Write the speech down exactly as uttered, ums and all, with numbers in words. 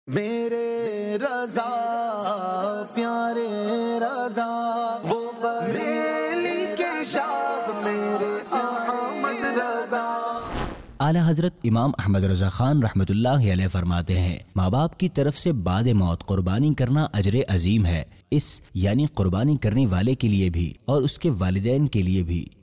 मेरे रज़ा प्यारे रज़ा वो बरेली के शाह मेरे अहमद रज़ा। आला हजरत इमाम अहमद रज़ा खान रहमतुल्लाह अलैह फरमाते हैं, माँ बाप की तरफ से बाद मौत कुर्बानी करना अजर अजीम है। इस यानी कुर्बानी करने वाले के लिए भी और उसके वालिदैन के लिए भी।